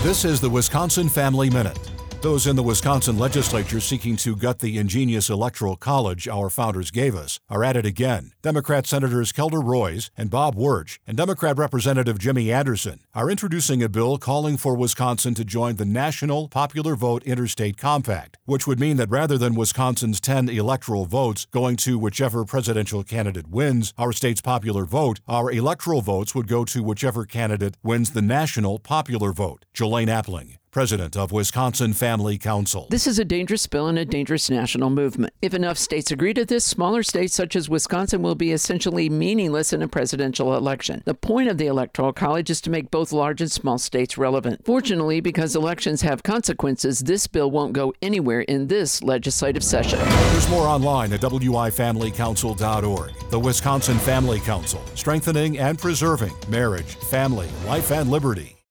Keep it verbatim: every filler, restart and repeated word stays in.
This is the Wisconsin Family Minute. Those in the Wisconsin legislature seeking to gut the ingenious electoral college our founders gave us are at it again. Democrat Senators Kelder Roys and Bob Wirch and Democrat Representative Jimmy Anderson are introducing a bill calling for Wisconsin to join the National Popular Vote Interstate Compact, which would mean that rather than Wisconsin's ten electoral votes going to whichever presidential candidate wins our state's popular vote, our electoral votes would go to whichever candidate wins the national popular vote. Jolaine Appling, President of Wisconsin Family Council. This is a dangerous bill and a dangerous national movement. If enough states agree to this, smaller states such as Wisconsin will be essentially meaningless in a presidential election. The point of the Electoral College is to make both large and small states relevant. Fortunately, because elections have consequences, this bill won't go anywhere in this legislative session. There's more online at w i family council dot org. The Wisconsin Family Council, strengthening and preserving marriage, family, life, and liberty.